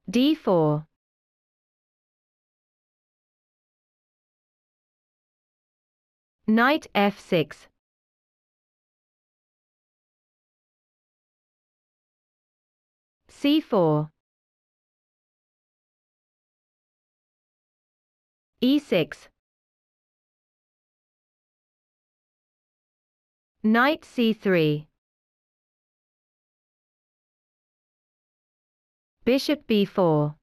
d4. Knight f6. c4. e6. Knight c3. Bishop b4.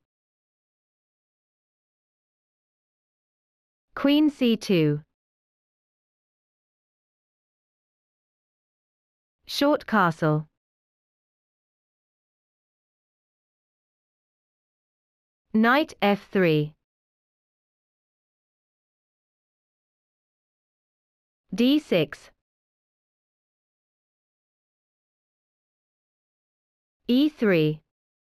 Queen c2. Short castle. Knight f3. d6. e3.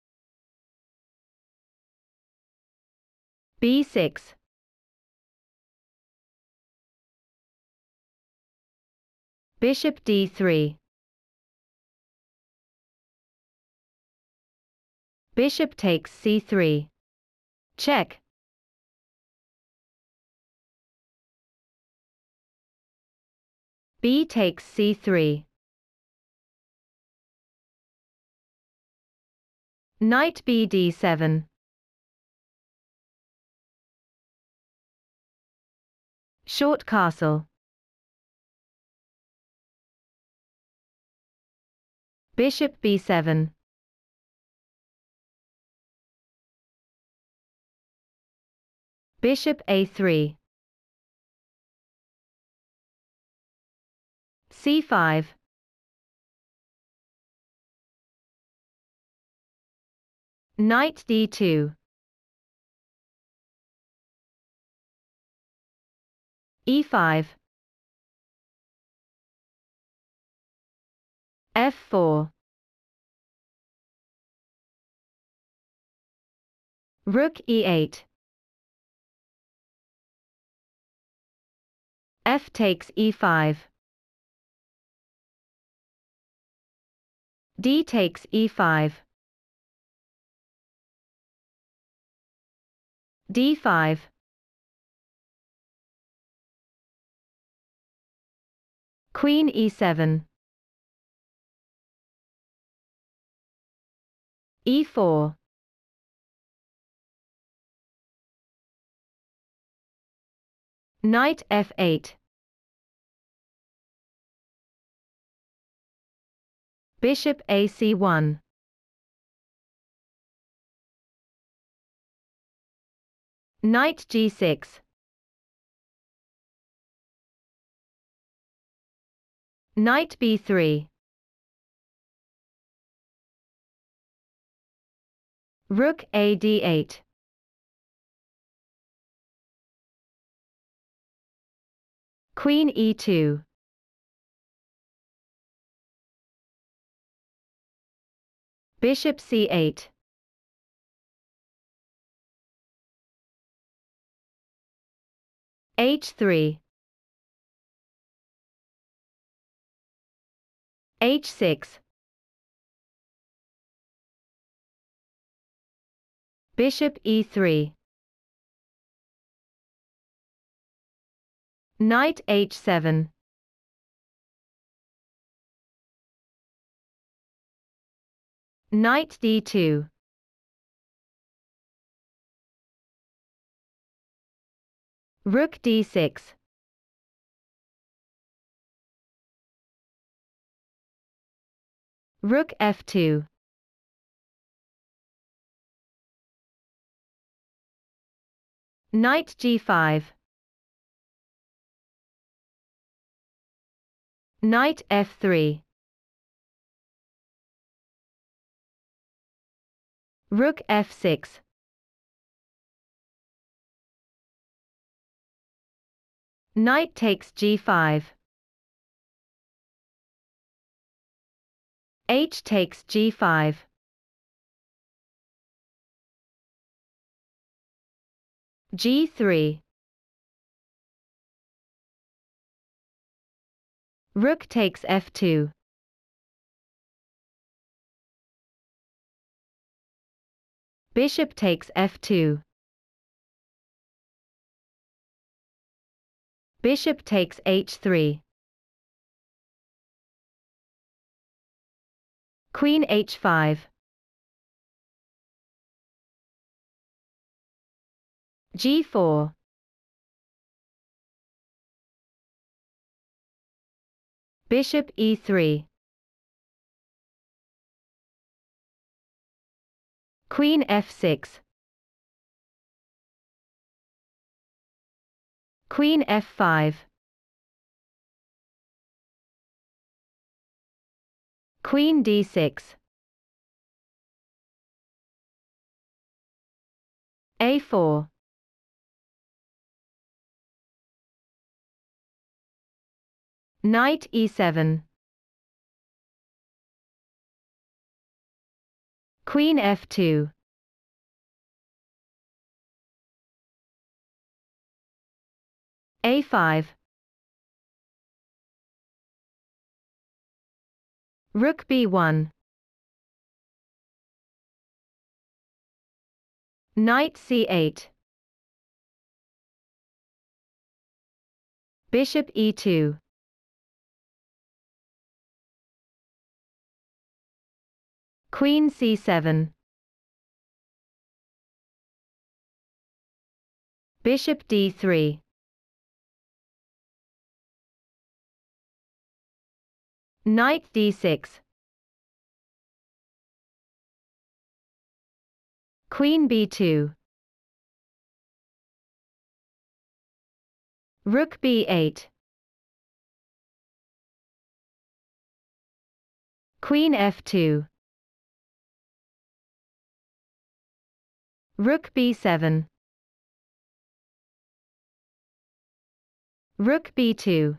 b6. Bishop d3. Bishop takes c3. Check. B takes c3. Knight b d7. Short castle. Bishop b7. Bishop a3. c5. Knight d2. e5. f4. Rook e8. F takes e5. D takes e5. d5. Queen e7. e4. Knight f8. Bishop ac1. Knight g6. Knight b3. Rook a d8. Queen e2. Bishop c8. h3. h6. Bishop e3. Knight h7. Knight d2. Rook d6. Rook f2. Knight g5. Knight f3. Rook f6. Knight takes g5. H takes g5. g3. Rook takes f2. Bishop takes f2. Bishop takes h3. Queen h5. g4. Bishop e3. Queen f6. Queen f5. Queen d6. a4. Knight e7. Queen f2. a5. Rook b1. Knight c8. Bishop e2. Queen c7. Bishop d3. Knight d6. Queen b2. Rook b8. Queen f2. Rook b7. Rook b2.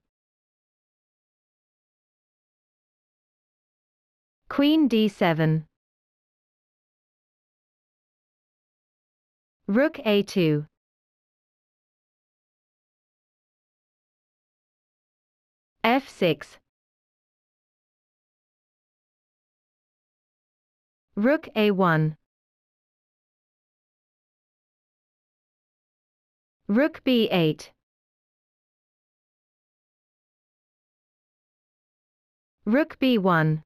Queen d7. Rook a2. f6. Rook a1. Rook b8. Rook b1.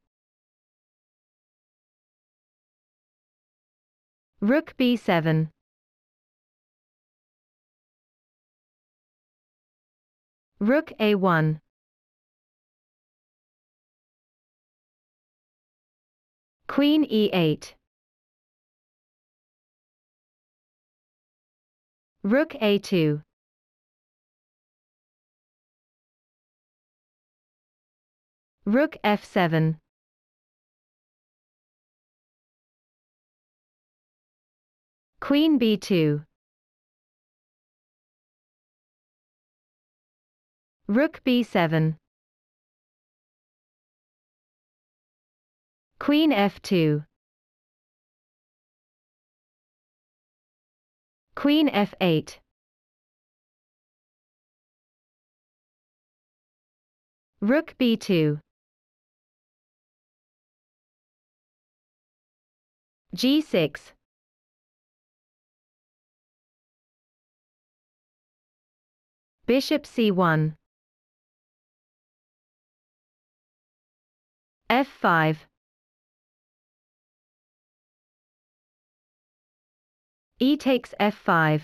Rook b7. Rook a1. Queen e8. Rook a2. Rook f7. Queen b2. Rook b7. Queen f2. Queen f8. Rook b2. g6. Bishop c1. f5. E takes f5.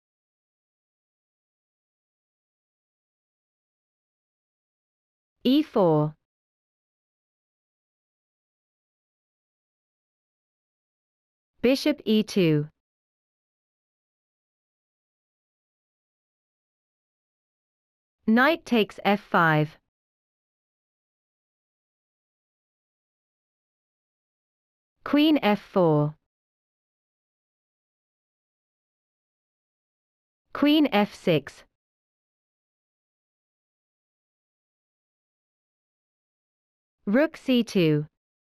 e4. Bishop e2. Knight takes f5. Queen f4. Queen f6. Rook c2.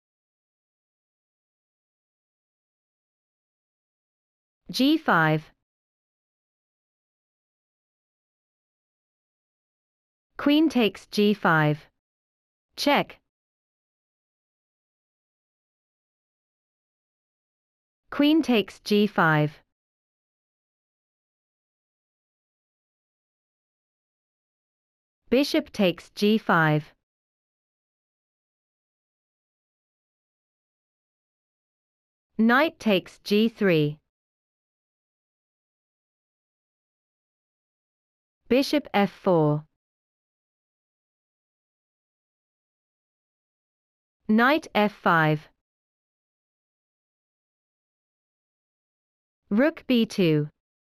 g5. Queen takes g5. Check. Queen takes g5. Bishop takes g5. Knight takes g3. Bishop f4. Knight f5. Rook b2.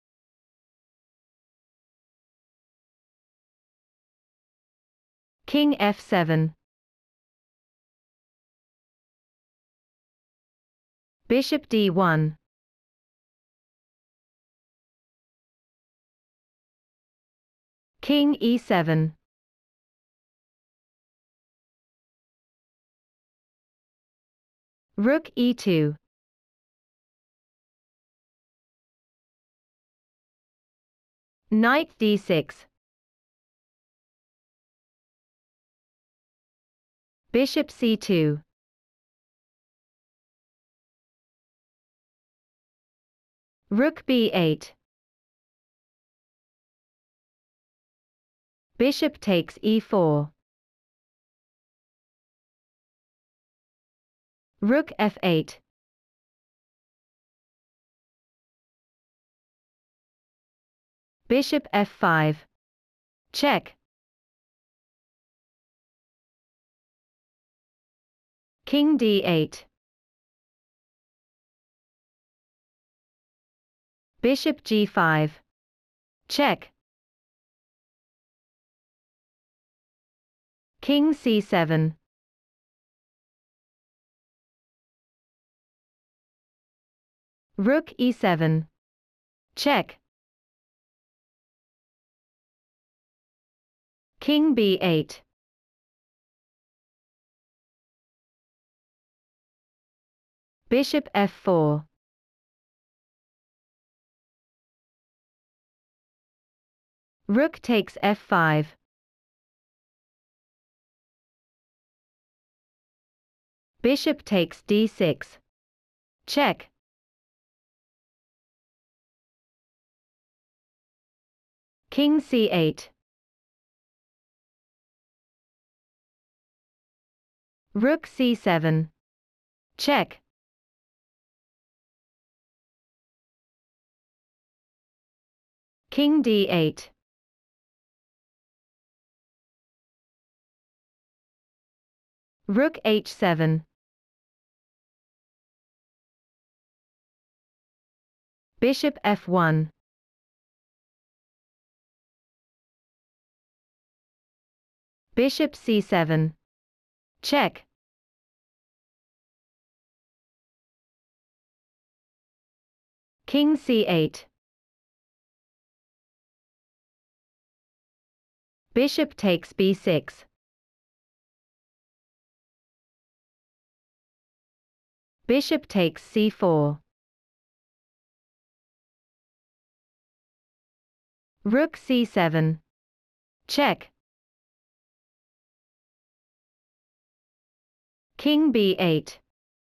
King f7. Bishop d1. King e7. Rook e2. Knight d6. Bishop c2. Rook b8. Bishop takes e4. Rook f8. Bishop f5. Check. King d8. Bishop g5. Check. King c7. Rook e7. Check. King b8. Bishop f4. Rook takes f5. Bishop takes d6. Check. King c8. Rook c7. Check. King d8. Rook h7. Bishop f1. Bishop c7. Check. King c8. Bishop takes b6. Bishop takes c4. Rook c7. Check. King b8.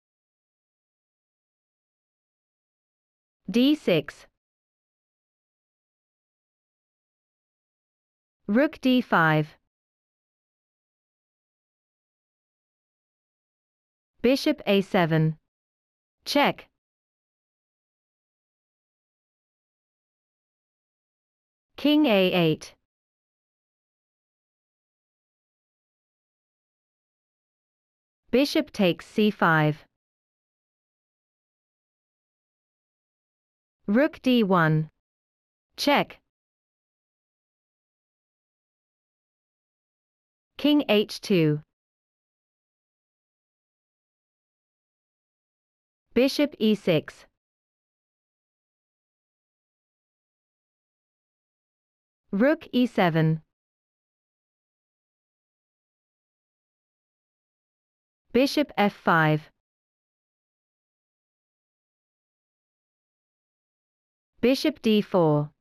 d6. Rook d5. Bishop a7. Check. King a8. Bishop takes c5. Rook d1. Check. King h2. Bishop e6. Rook e7. Bishop f5. Bishop d4.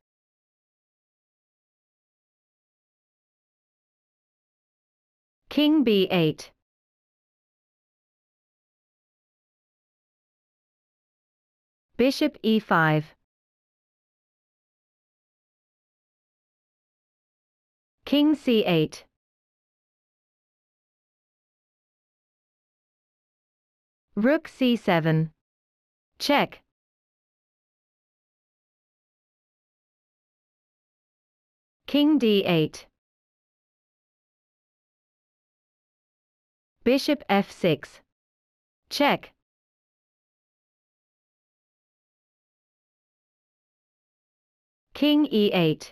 King b8. Bishop e5. King c8. Rook c7. Check. King d8. Bishop f6. Check. King e8.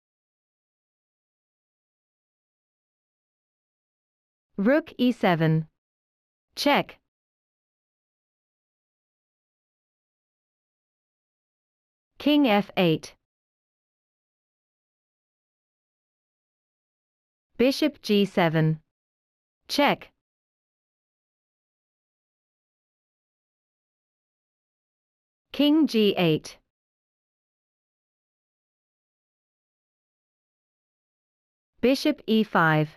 Rook e7. Check. King f8. Bishop g7. Check. King g8. Bishop e5.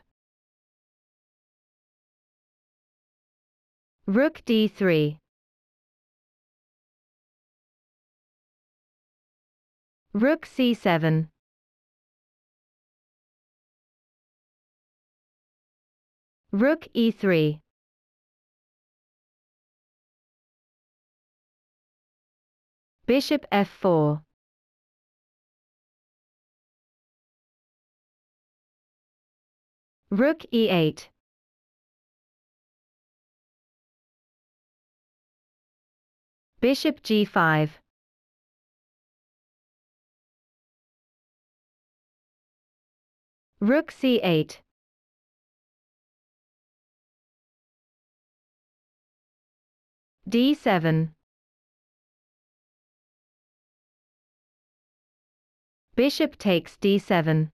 Rook d3. Rook c7. Rook e3. Bishop f4. Rook e8. Bishop g5. Rook c8. d7. Bishop takes d7.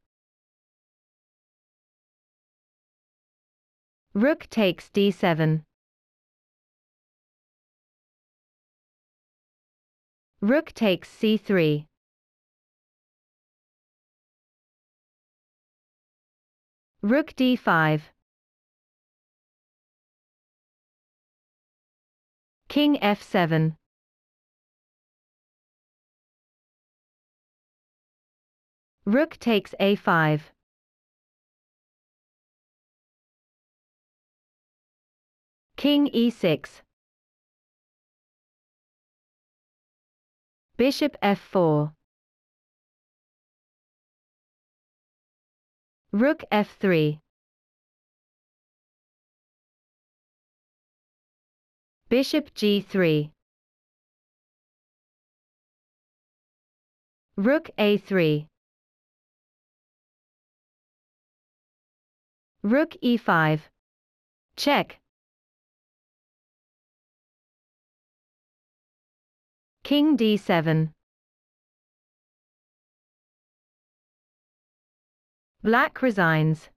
Rook takes d7. Rook takes c3. Rook d5. King f7. Rook takes a5. King e6. Bishop f4. Rook f3. Bishop g3. Rook a3. Rook e5. Check. King d7. Black resigns.